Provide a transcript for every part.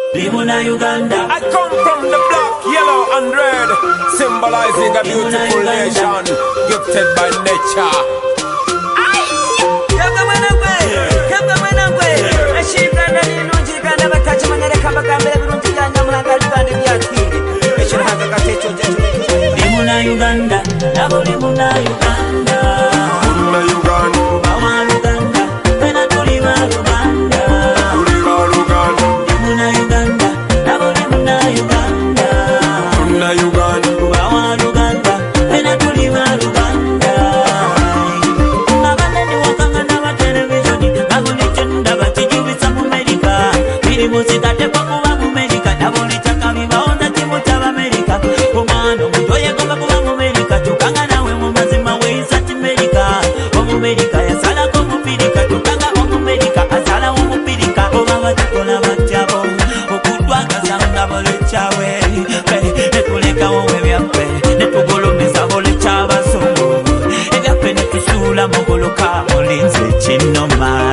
Limuna Uganda. I come from the black, yellow and red, symbolizing a beautiful nation, gifted by nature. Limuna Uganda, nabo limuna Uganda. Limuna Uganda, bawa Uganda, pena tuliva Uganda. Tuliva Uganda. Limuna Uganda, nabo limuna Uganda. Limuna Uganda, bawa Uganda, pena tuliva Uganda. Nabane ni wakanga na wa televisioni, nabo lichenda batijubisa mu America. Biri muzika tepa kuba mu America, nabo lichaka bibaonda timu cha America. Omano mutoye kuba kuba mu America, tukanga nawe mu mazima we isati America. Omu America yasala ko mu America, tukanga omu America asala omu America. Oba batukola batyabo, okutwaga sanga bole chawe. Netuleka wowe byaffe, netugulumisa bole chabasungu. Ebyaffe netusula muguluka mulinze kinoma.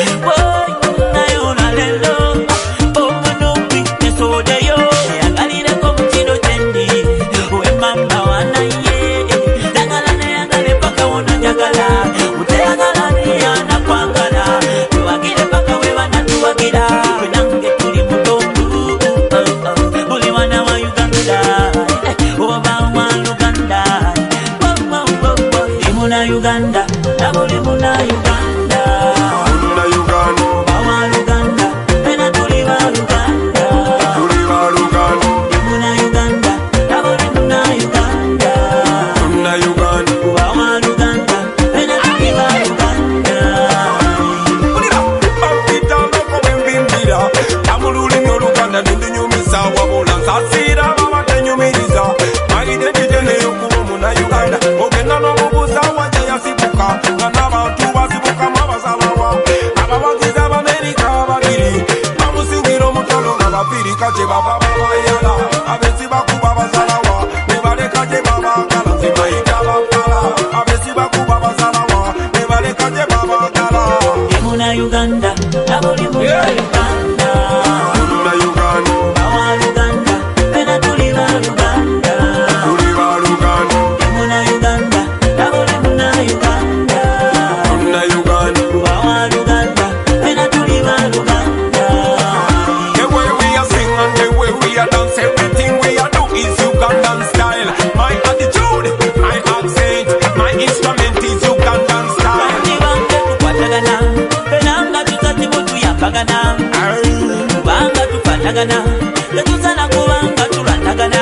Uganda, nabo limuna Uganda. Limuna Uganda, bawa Uganda, pena tuliva Uganda. Tuliva Uganda. Limuna Uganda, nabo limuna Uganda. Limuna Uganda, bawa Uganda, pena tuliva Uganda. Ulira, bambita loko bembimbira. Tamululi nyoluganda nindunyumisa wabula nsasira baba tenyumiriza. Identity neyo kuba muna Uganda. Ogenda n'omubuza wajja yasibuka. Nga n'abantu basibuka mabasalawa. Abawagizi Abamerika babiri. Bamusingira omutalo nga bafirika gye bava babayala. Abesi bakuba basalawa. Ne baleka gye babagala. Zibayita bakala. Abesi bakuba basalawa. Ne baleka gye babagala. Limuna Uganda, nabo limuna Uganda. Limuna Uganda, bawa Uganda, pena tuliva Uganda. Tuliva Uganda. Limuna Uganda, nabo limuna Uganda. Limuna Uganda. bawa Uganda, pena tuliva Uganda. The way we are sing and the way we are dance, everything we are do is Ugandan style. My attitude, my accent, my instrument is Ugandan style. Bange tukwatagana, penanga tutati mutu yapagana. Banga tukwatagana, tetusana kubanga tulatagana.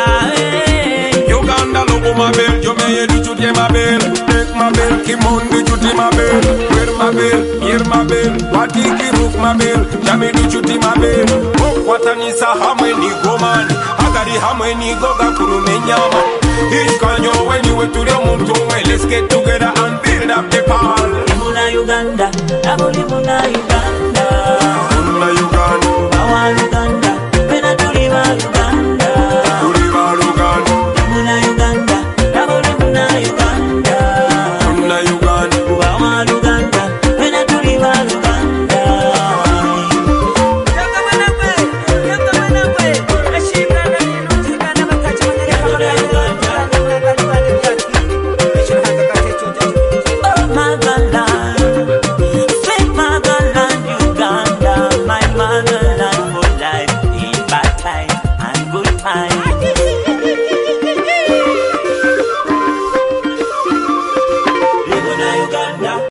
Uganda logo my bell, you may do to my bell. Take my bell, keep on do to my bell. Wear my bell, hear my bell. What iki rook my bell, jami do to my bell. Oh, what an isa hamweni goman. Agari hamweni goga kurumenyama. Iskanyo when you were to the